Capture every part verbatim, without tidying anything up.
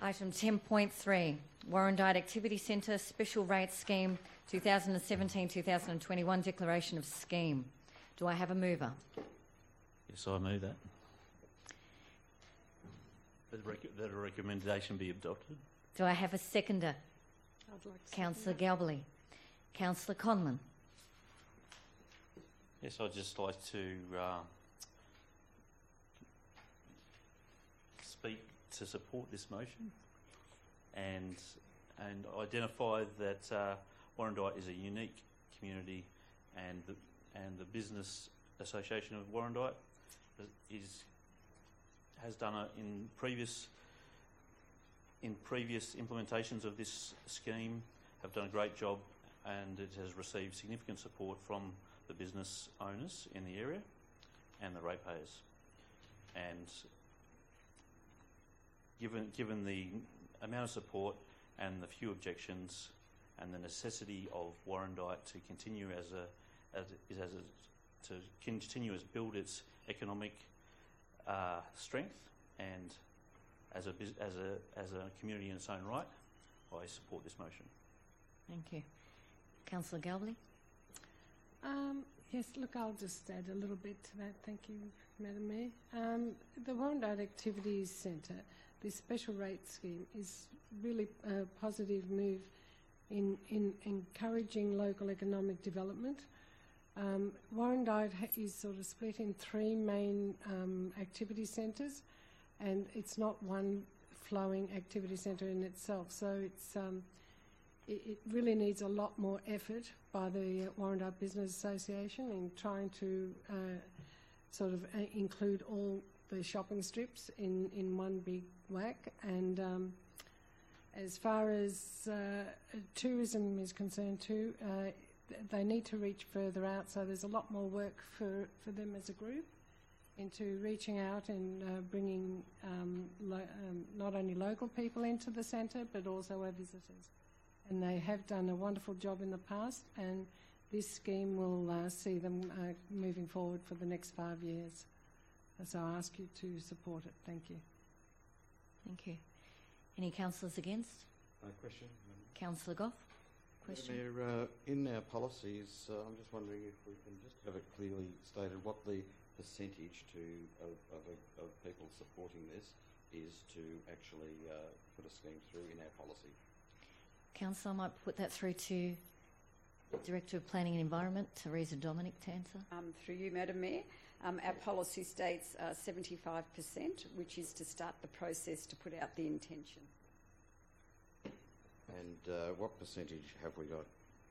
Item ten point three, Warrandyte Activity Centre Special Rates Scheme twenty seventeen to twenty twenty-one Declaration of Scheme. Do I have a mover? Yes, I move that. That, rec- that a recommendation be adopted. Do I have a seconder? I'd like to Councillor Galbally. Councillor Conlon. Yes, I'd just like to uh, speak to support this motion and and identify that uh, Warrandyte is a unique community, and the and the Business Association of Warrandyte is has done a, in previous in previous implementations of this scheme have done a great job, and it has received significant support from the business owners in the area and the ratepayers. And given given the amount of support and the few objections and the necessity of Warrandyte to continue as a as a, as a, to continue as build its economic uh, strength and as a as a as a community in its own right, I support this motion. Thank you. Councillor Galbally. Um, yes, look, I'll just add a little bit to that. Thank you, Madam Mayor. Um, the Warrandyte Activities Centre, this special rate scheme, is really a positive move in, in encouraging local economic development. Um, Warrandyte is sort of split in three main um, activity centres, and it's not one flowing activity centre in itself. So it's um, it, it really needs a lot more effort by the uh, Warrandyte Business Association in trying to uh, sort of uh, include all the shopping strips in, in one big whack. And um, as far as uh, tourism is concerned too, uh, they need to reach further out, so there's a lot more work for, for them as a group into reaching out and uh, bringing um, lo- um, not only local people into the centre but also our visitors. And they have done a wonderful job in the past, and this scheme will uh, see them uh, moving forward for the next five years. So I ask you to support it. Thank you. Thank you. Any councillors against? Uh, question? Councillor Goff. Question. Mayor, uh, in our policies, uh, I'm just wondering if we can just have it clearly stated what the percentage to of, of, of people supporting this is to actually uh, put a scheme through in our policy. Councillor, I might put that through to Director of Planning and Environment, Theresa Dominic, to answer. Um, through you, Madam Mayor, um, our policy states uh, seventy-five percent, which is to start the process to put out the intention. And uh, what percentage have we got?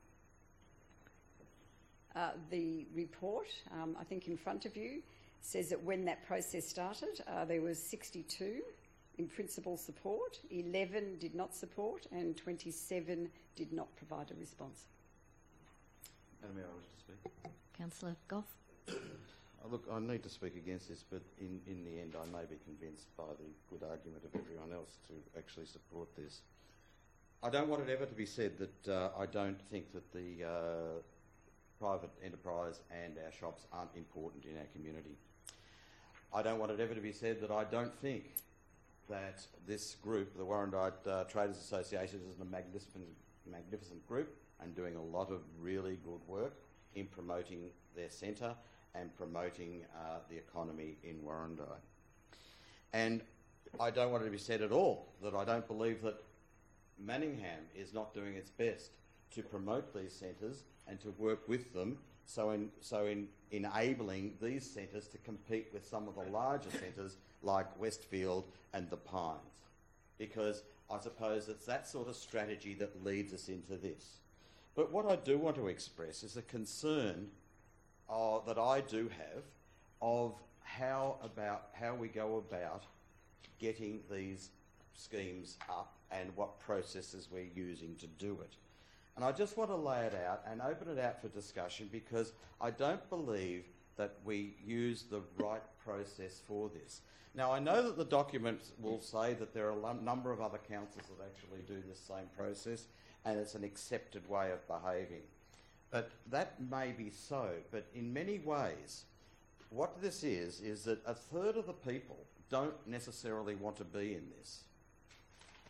Uh, the report, um, I think in front of you, says that when that process started, uh, there was sixty-two in principle support, eleven did not support, and twenty-seven did not provide a response. Madam Mayor, I wish to speak. Councillor Goff. Uh, look, I need to speak against this, but in, in the end I may be convinced by the good argument of everyone else to actually support this. I don't want it ever to be said that uh, I don't think that the uh, private enterprise and our shops aren't important in our community. I don't want it ever to be said that I don't think that this group, the Warrandyte uh, Traders Association, is a magnificent, magnificent group and doing a lot of really good work in promoting their centre and promoting uh, the economy in Warrandyte. And I don't want it to be said at all that I don't believe that Manningham is not doing its best to promote these centres and to work with them, so in so in enabling these centres to compete with some of the larger centres like Westfield and the Pines, because I suppose it's that sort of strategy that leads us into this. But what I do want to express is a concern uh, that I do have of how about how we go about getting these schemes up and what processes we're using to do it. And I just want to lay it out and open it out for discussion, because I don't believe that we use the right process for this. Now, I know that the documents will say that there are a number of other councils that actually do this same process, and it's an accepted way of behaving. But that may be so, but in many ways, what this is, is that a third of the people don't necessarily want to be in this.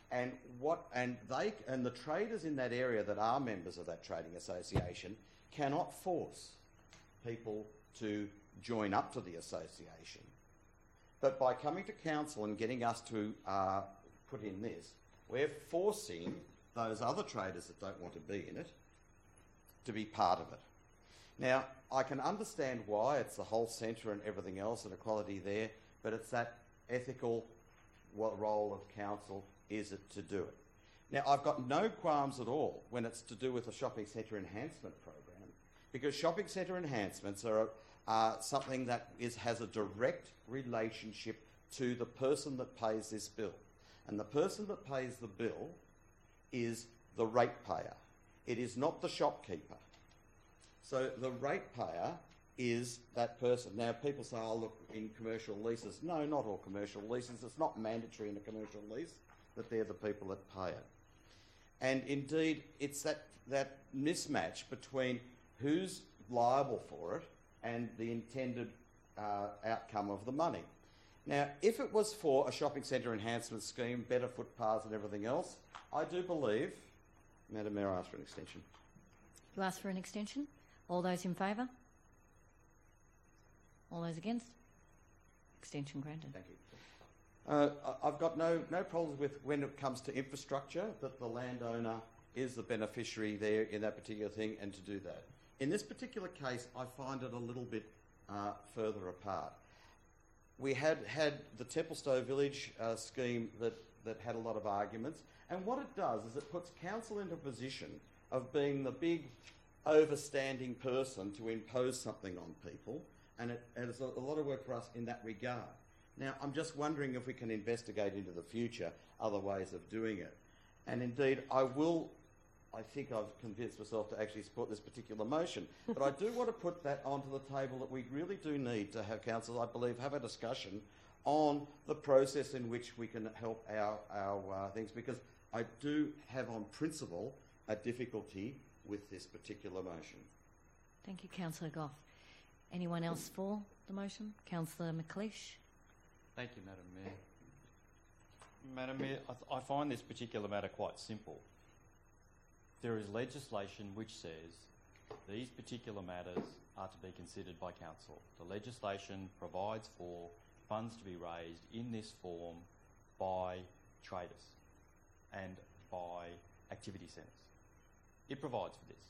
And what and they and the traders in that area that are members of that trading association cannot force people to join up to the association. But by coming to council and getting us to uh, put in this, we're forcing those other traders that don't want to be in it to be part of it. Now, I can understand why it's the whole centre and everything else and equality there, but it's that ethical what role of council is it to do it. Now, I've got no qualms at all when it's to do with the shopping centre enhancement program, because shopping centre enhancements are uh, something that is, has a direct relationship to the person that pays this bill. And the person that pays the bill is the ratepayer. It is not the shopkeeper. So the ratepayer is that person. Now, people say, oh, look, in commercial leases. No, not all commercial leases. It's not mandatory in a commercial lease that they're the people that pay it. And indeed, it's that, that mismatch between who's liable for it and the intended uh, outcome of the money. Now, if it was for a shopping centre enhancement scheme, better footpaths and everything else, I do believe... Madam Mayor, I ask for an extension. You ask for an extension? All those in favour? All those against? Extension granted. Thank you. Uh, I- I've got no, no problems with when it comes to infrastructure, that the landowner is the beneficiary there in that particular thing, and to do that. In this particular case, I find it a little bit uh, further apart. We had had the Templestowe Village uh, scheme that, that had a lot of arguments, and what it does is it puts council into a position of being the big overstanding person to impose something on people, and it, and it's a, a lot of work for us in that regard. Now, I'm just wondering if we can investigate into the future other ways of doing it. And indeed, I will, I think I've convinced myself to actually support this particular motion, but I do want to put that onto the table that we really do need to have council, I believe, have a discussion on the process in which we can help our, our uh, things, because I do have on principle a difficulty with this particular motion. Thank you, Councillor Goff. Anyone else for the motion? Councillor McLeish. Thank you, Madam Mayor. Madam Mayor, I, th I find this particular matter quite simple. There is legislation which says these particular matters are to be considered by council. The legislation provides for funds to be raised in this form by traders and by activity centres. It provides for this.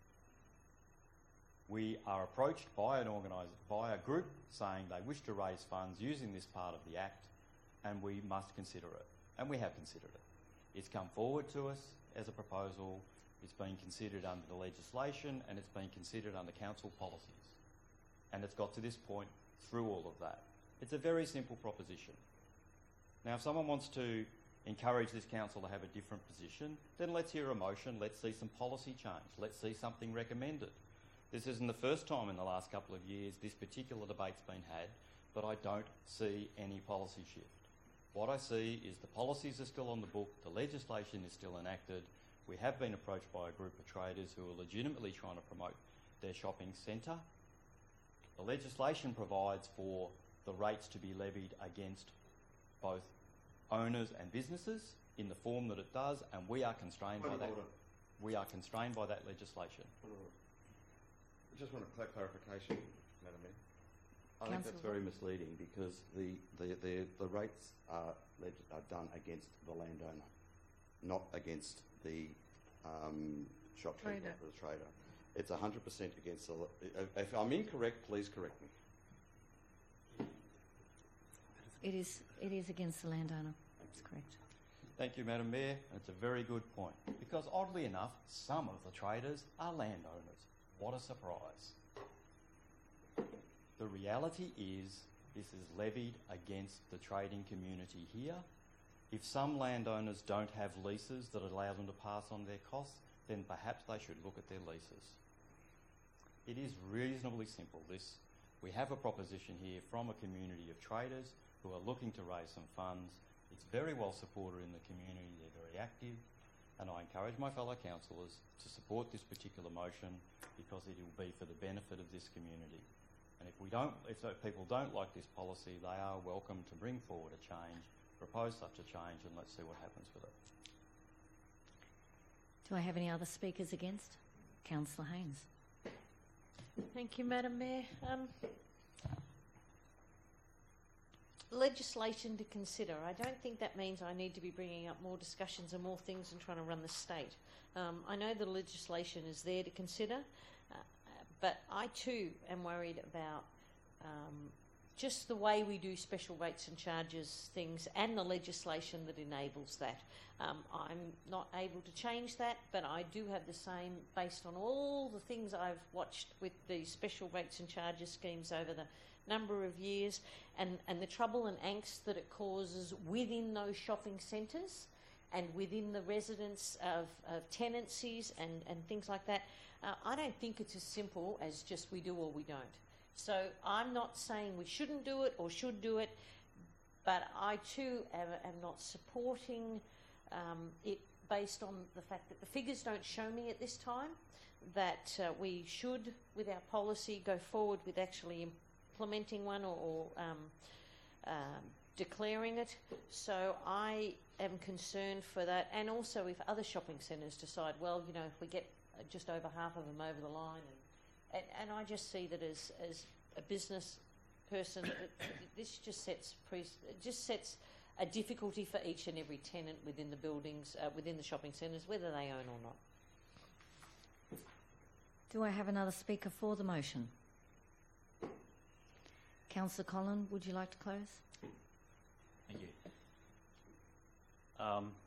We are approached by an organised, by a group saying they wish to raise funds using this part of the Act, and we must consider it. And we have considered it. It's come forward to us as a proposal, it's been considered under the legislation, and it's been considered under council policies. And it's got to this point through all of that. It's a very simple proposition. Now, if someone wants to encourage this council to have a different position, then let's hear a motion, let's see some policy change, let's see something recommended. This isn't the first time in the last couple of years this particular debate's been had, but I don't see any policy shift. What I see is the policies are still on the book, the legislation is still enacted. We have been approached by a group of traders who are legitimately trying to promote their shopping centre. The legislation provides for the rates to be levied against both owners and businesses in the form that it does, and we are constrained by that. We are constrained by that legislation. I just want a clear clarification, Madam Mayor. I think Councillor that's very misleading, because the, the, the, the rates are, leg are done against the landowner, not against the um, shopkeeper, Trader. the trader. It's one hundred percent against the... If I'm incorrect, please correct me. It is, it is against the landowner. That's correct. Thank you, Madam Mayor. It's a very good point, because oddly enough, some of the traders are landowners. What a surprise. The reality is this is levied against the trading community here. If some landowners don't have leases that allow them to pass on their costs, then perhaps they should look at their leases. It is reasonably simple. This, we have a proposition here from a community of traders who are looking to raise some funds. It's very well supported in the community. They're very active. And I encourage my fellow councillors to support this particular motion, because it will be for the benefit of this community. And if we don't, if people don't like this policy, they are welcome to bring forward a change propose such a change, and let's see what happens with it. Do I have any other speakers against? Councillor Haynes. Thank you, Madam Mayor. Um, legislation to consider. I don't think that means I need to be bringing up more discussions and more things and trying to run the state. Um, I know the legislation is there to consider, uh, but I too am worried about um, just the way we do special rates and charges things and the legislation that enables that. Um, I'm not able to change that, but I do have the same based on all the things I've watched with the special rates and charges schemes over the number of years, and, and the trouble and angst that it causes within those shopping centres and within the residents of, of tenancies and, and things like that. Uh, I don't think it's as simple as just we do or we don't. So I'm not saying we shouldn't do it or should do it, but I too am, am not supporting um, it based on the fact that the figures don't show me at this time that uh, we should, with our policy, go forward with actually implementing one or, or um, um, declaring it. So I am concerned for that, and also if other shopping centres decide, well, you know, if we get just over half of them over the line, and, and, and I just see that as, as a business person, that this just sets pre it just sets a difficulty for each and every tenant within the buildings, uh, within the shopping centres, whether they own or not. Do I have another speaker for the motion? Councillor Collin, would you like to close? Thank you. Um,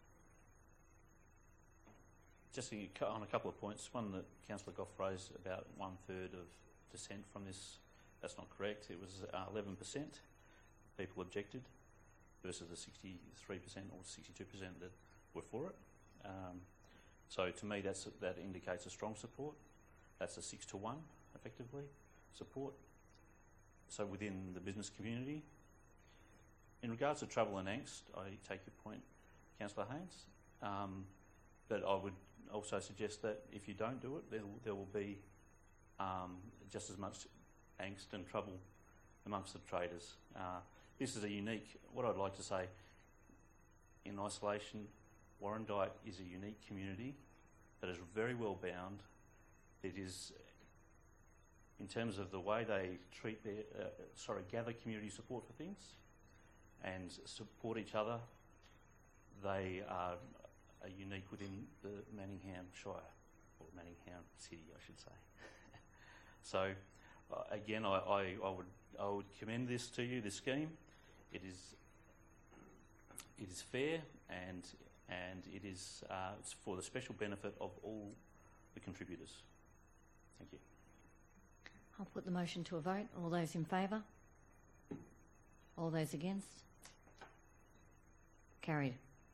just on a couple of points. One that Councillor Goff raised about one third of dissent from this. That's not correct. It was uh, eleven percent people objected versus the sixty-three percent or sixty-two percent that were for it. Um, so to me, that's that indicates a strong support. That's a six to one, effectively, support. So within the business community. In regards to trouble and angst, I take your point, Councillor Haynes, um, but I would also suggest that if you don't do it, there, there will be um, just as much angst and trouble amongst the traders. Uh, this is a unique, what I'd like to say, in isolation, Warrandyte is a unique community that is very well bound. It is, in terms of the way they treat their, uh, sorry, gather community support for things and support each other, they are, are unique within the Manningham Shire, or Manningham City, I should say. So, uh, again, I, I, I would I would commend this to you, this scheme. It is it is fair and and it is uh, it's for the special benefit of all the contributors. Thank you. I'll put the motion to a vote. All those in favour? All those against? Carried.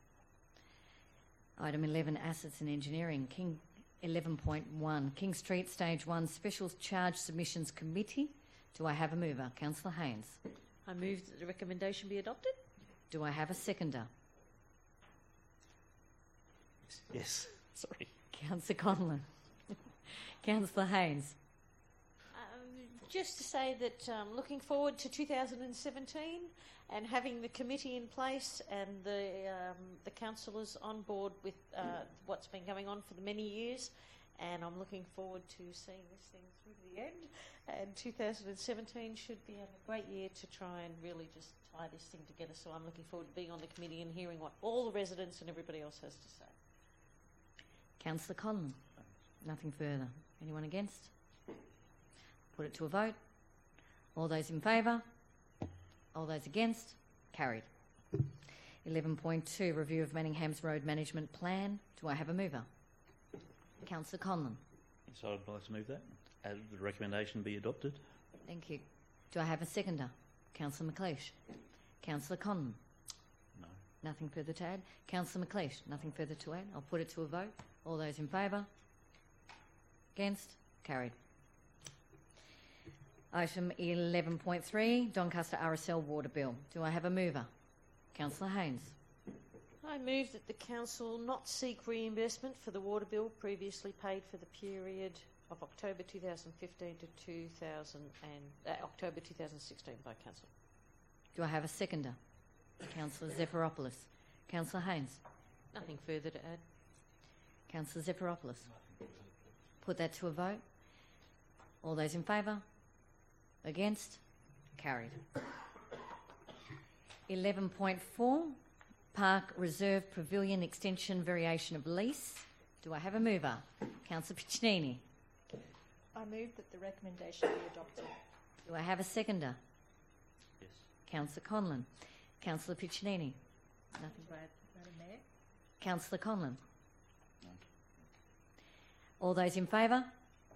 Item eleven, Assets and Engineering. King eleven point one, King Street Stage one Special Charge Submissions Committee. Do I have a mover? Councillor Haynes. I move that the recommendation be adopted. Do I have a seconder? Yes. Sorry. Councillor Conlon. Councillor Haynes. Um, just to say that um, looking forward to two thousand seventeen and having the committee in place and the um, the councillors on board with uh, what's been going on for the many years, and I'm looking forward to seeing this thing through to the end. And two thousand seventeen should be a great year to try and really just tie this thing together. So I'm looking forward to being on the committee and hearing what all the residents and everybody else has to say. Councillor Conlon. Nothing further. Anyone against? Put it to a vote. All those in favour? All those against? Carried. eleven point two, Review of Manningham's Road Management Plan. Do I have a mover? Councillor Conlon. So I'd like to move that. Uh, the recommendation be adopted. Thank you. Do I have a seconder? Councillor McLeish. Councillor Conlon. No. Nothing further to add. Councillor McLeish. Nothing further to add. I'll put it to a vote. All those in favour? Against? Carried. Item eleven point three, Doncaster R S L Water Bill. Do I have a mover? Councillor Haynes. I move that the council not seek reimbursement for the water bill previously paid for the period of October two thousand fifteen to two thousand and, uh, October two thousand sixteen by council. Do I have a seconder? Councillor Zephyropoulos. Councillor Haynes. Nothing further to add. Councillor Zephyropoulos. Put that to a vote. All those in favour? Against? Carried. eleven point four, Park Reserve Pavilion Extension Variation of Lease. Do I have a mover? Councillor Piccinini. I move that the recommendation be adopted. Do I have a seconder? Yes. Councillor Conlon. Councillor Piccinini. Nothing to add. Madam Mayor. Councillor Conlon. All those in favour?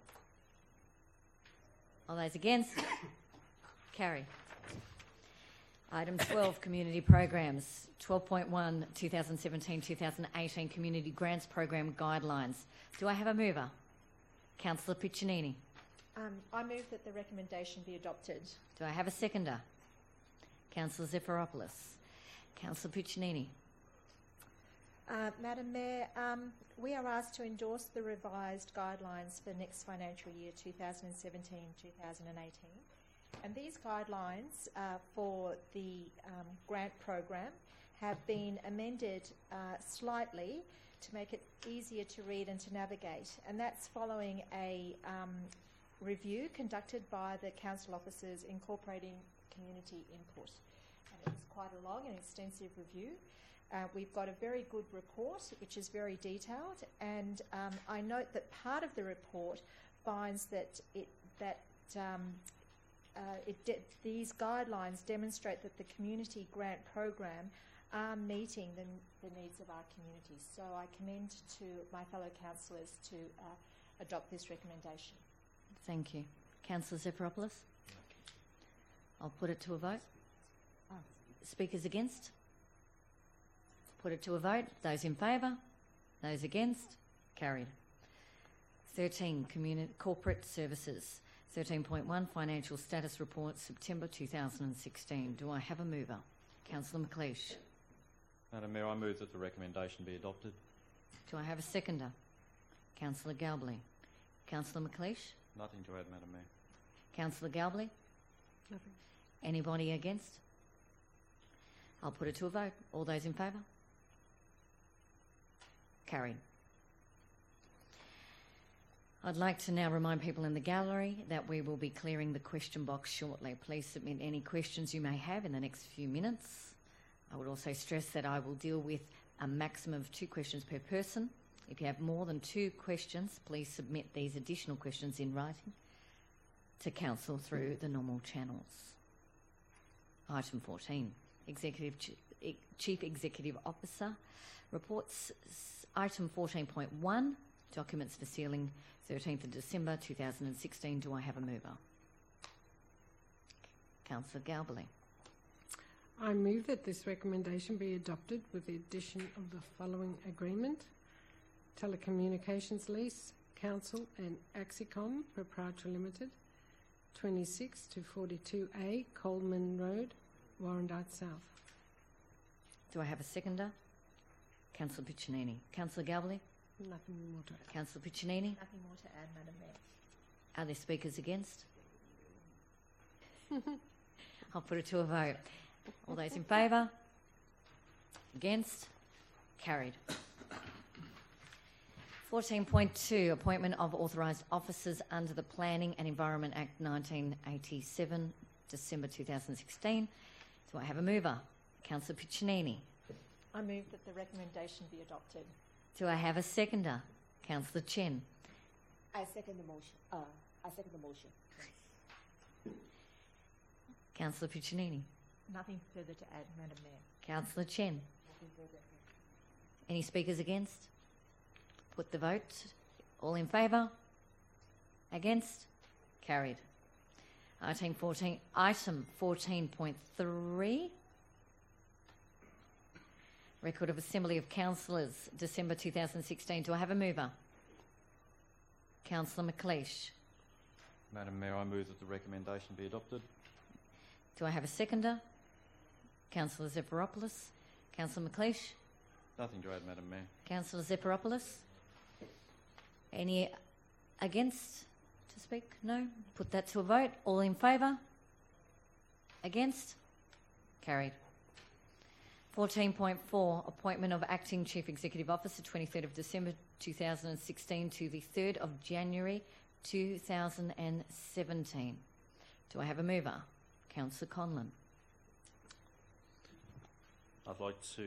All those against? Carry. Item twelve, Community Programs. twelve point one, twenty seventeen to twenty eighteen Community Grants Program Guidelines. Do I have a mover? Councillor Piccinini. Um, I move that the recommendation be adopted. Do I have a seconder? Councillor Zephyropoulos. Councillor Piccinini. Uh, Madam Mayor, um, we are asked to endorse the revised guidelines for next financial year two thousand seventeen to two thousand eighteen. And these guidelines uh, for the um, grant program have been amended uh, slightly to make it easier to read and to navigate. And that's following a um, review conducted by the council officers incorporating community input. And it was quite a long and extensive review. Uh, we've got a very good report, which is very detailed, and um, I note that part of the report finds that it that um, uh, it de- these guidelines demonstrate that the community grant program are meeting the, the needs of our communities. So I commend to my fellow councillors to uh, adopt this recommendation. Thank you. Councillor Zephyropoulos. I'll put it to a vote. Oh. Speakers against? Put it to a vote. Those in favour? Those against? Carried. thirteen, Communi- Corporate Services. thirteen point one, Financial Status Report, September two thousand sixteen. Do I have a mover? Councillor McLeish. Madam Mayor, I move that the recommendation be adopted. Do I have a seconder? Councillor Galbally. Councillor McLeish. Nothing to add, Madam Mayor. Councillor Galbally. Nothing. Anybody against? I'll put it to a vote. All those in favour? Carried. I'd like to now remind people in the gallery that we will be clearing the question box shortly. Please submit any questions you may have in the next few minutes. I would also stress that I will deal with a maximum of two questions per person. If you have more than two questions, please submit these additional questions in writing to Council through the normal channels. Item fourteen, Executive Ch- Chief Executive Officer reports. Item fourteen point one, Documents for sealing, thirteenth of December two thousand sixteen. Do I have a mover? Councillor Galbally. I move that this recommendation be adopted with the addition of the following agreement: Telecommunications Lease, Council and Axicom Proprietary Limited, twenty-six to forty-two A Coleman Road, Warrandyte South. Do I have a seconder? Councillor Piccinini. Councillor Galbally. Nothing more to add. Councillor Piccinini. Nothing more to add, Madam Mayor. Are there speakers against? I'll put it to a vote. All those in favour? Against? Carried. fourteen point two, Appointment of Authorised Officers under the Planning and Environment Act nineteen eighty-seven, December two thousand sixteen. Do I have a mover? Councillor Piccinini. I move that the recommendation be adopted. Do I have a seconder? Councillor Chen. I second the motion. Uh, I second the motion. Councillor Piccinini. Nothing further to add, Madam Mayor. Councillor Chen. Any speakers against? Put the vote. All in favour? Against? Carried. Item fourteen. Item fourteen point three. Record of Assembly of Councillors, December two thousand sixteen. Do I have a mover? Councillor McLeish. Madam Mayor, I move that the recommendation be adopted. Do I have a seconder? Councillor Zephyropoulos. Councillor McLeish. Nothing to add, Madam Mayor. Councillor Zephyropoulos. Any against to speak? No? Put that to a vote. All in favour? Against? Carried. fourteen point four, appointment of Acting Chief Executive Officer, twenty-third of December two thousand sixteen to the third of January two thousand seventeen. Do I have a mover? Councillor Conlon. I'd like to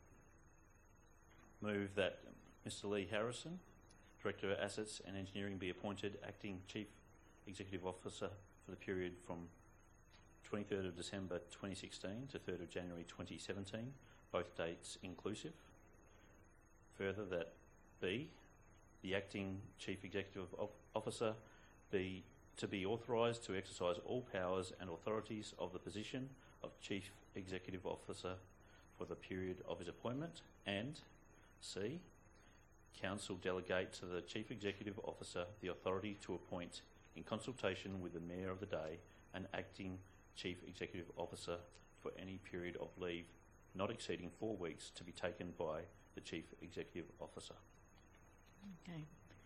move that Mister Lee Harrison, Director of Assets and Engineering, be appointed Acting Chief Executive Officer for the period from twenty-third of December twenty sixteen to third of January twenty seventeen, both dates inclusive. Further, that B, the Acting Chief Executive of Officer be to be authorised to exercise all powers and authorities of the position of Chief Executive Officer for the period of his appointment, and C, Council delegate to the Chief Executive Officer the authority to appoint, in consultation with the Mayor of the day, an Acting Chief Executive Officer for any period of leave not exceeding four weeks to be taken by the Chief Executive Officer. Okay.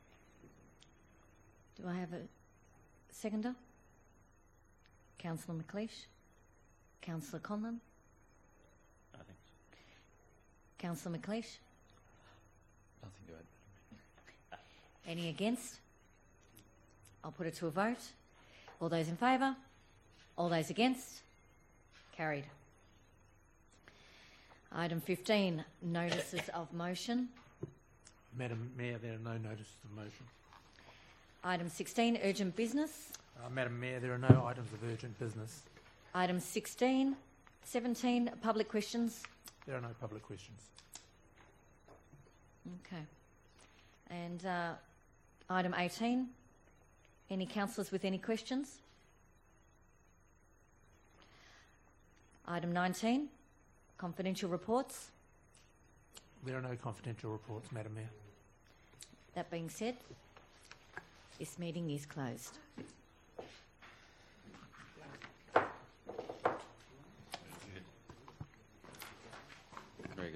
Do I have a seconder? Councillor McLeish. Councillor Conlon. Nothing. Councillor McLeish. Nothing to add. Any against? I'll put it to a vote. All those in favour? All those against? Carried. Item fifteen, notices of motion. Madam Mayor, there are no notices of motion. Item sixteen, urgent business. Uh, Madam Mayor, there are no items of urgent business. Item sixteen, seventeen, public questions. There are no public questions. Okay. And uh, item eighteen, any councillors with any questions? Item nineteen, confidential reports. There are no confidential reports, Madam Mayor. That being said, this meeting is closed.